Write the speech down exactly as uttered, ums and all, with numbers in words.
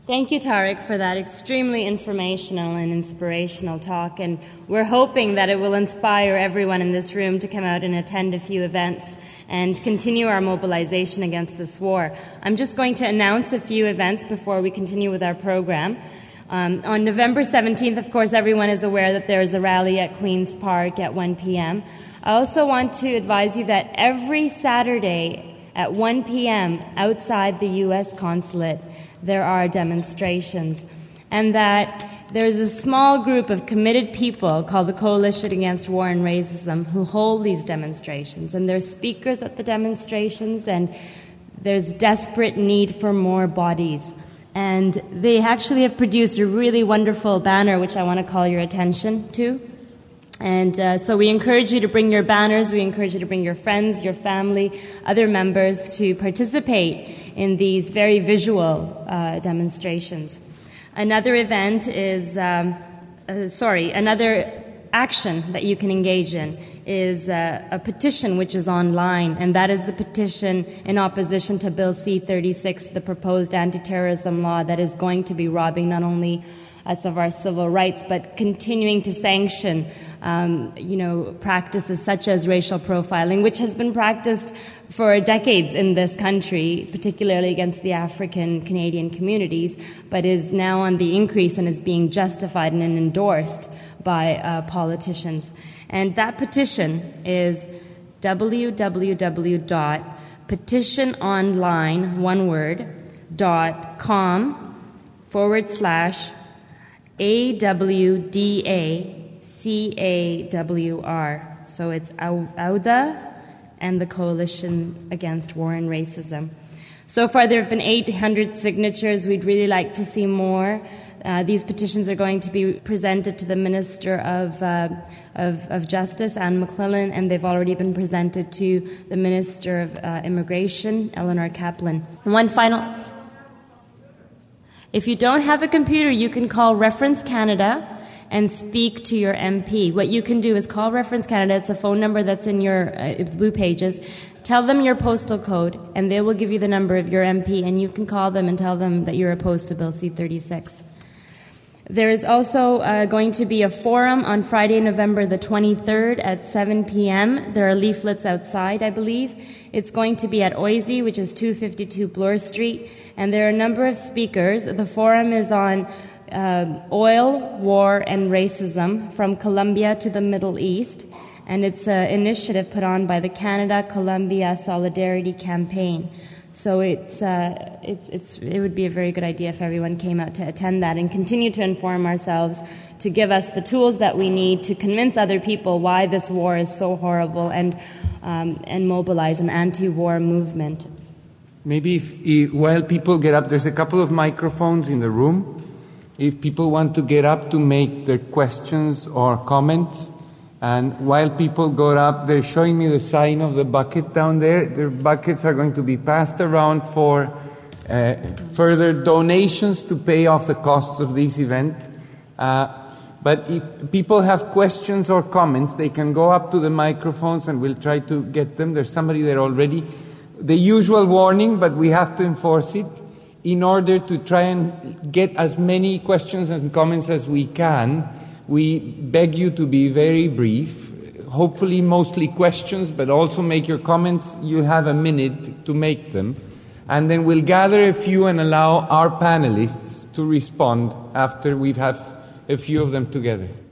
Thank you, Tariq, for that extremely informational and inspirational talk. And we're hoping that it will inspire everyone in this room to come out and attend a few events and continue our mobilization against this war. I'm just going to announce a few events before we continue with our program. Um, on November seventeenth, of course, everyone is aware that there is a rally at Queen's Park at one p.m. I also want to advise you that every Saturday at one p.m. outside the U S consulate, there are demonstrations, and that there's a small group of committed people called the Coalition Against War and Racism who hold these demonstrations, and there's speakers at the demonstrations, and there's desperate need for more bodies. And they actually have produced a really wonderful banner, which I want to call your attention to. And uh, so we encourage you to bring your banners, we encourage you to bring your friends, your family, other members to participate in these very visual uh, demonstrations. Another event is, um, uh, sorry, another action that you can engage in is uh, a petition which is online, and that is the petition in opposition to Bill C thirty-six, the proposed anti-terrorism law that is going to be robbing not only us of our civil rights, but continuing to sanction, um, you know, practices such as racial profiling, which has been practiced for decades in this country, particularly against the African Canadian communities, but is now on the increase and is being justified and endorsed by uh, politicians. And that petition is w w w dot petition online, one word, dot com forward slash A W D A C A W R. So it's AUDA and the Coalition Against War and Racism. So far there have been eight hundred signatures. We'd really like to see more. Uh, these petitions are going to be presented to the Minister of, uh, of, of Justice, Anne McClellan, and they've already been presented to the Minister of uh, Immigration, Eleanor Kaplan. And one final... If you don't have a computer, you can call Reference Canada and speak to your M P. What you can do is call Reference Canada. It's a phone number that's in your uh, blue pages. Tell them your postal code, and they will give you the number of your M P, and you can call them and tell them that you're opposed to Bill C thirty-six. There is also uh, going to be a forum on Friday, November the twenty-third at seven p.m. There are leaflets outside, I believe. It's going to be at Oisey, which is two fifty-two Bloor Street, and there are a number of speakers. The forum is on uh, oil, war, and racism from Colombia to the Middle East, and it's an initiative put on by the Canada-Colombia Solidarity Campaign. So it's, uh, it's, it's, it would be a very good idea if everyone came out to attend that and continue to inform ourselves, to give us the tools that we need to convince other people why this war is so horrible, and, um, and mobilize an anti-war movement. Maybe if, if, while people get up, there's a couple of microphones in the room. If people want to get up to make their questions or comments, and while people go up, they're showing me the sign of the bucket down there. The buckets are going to be passed around for uh, further donations to pay off the costs of this event. Uh, but if people have questions or comments, they can go up to the microphones and we'll try to get them. There's somebody there already. The usual warning, but we have to enforce it in order to try and get as many questions and comments as we can. We beg you to be very brief, hopefully mostly questions, but also make your comments. You have a minute to make them. And then we'll gather a few and allow our panelists to respond after we've had a few of them together.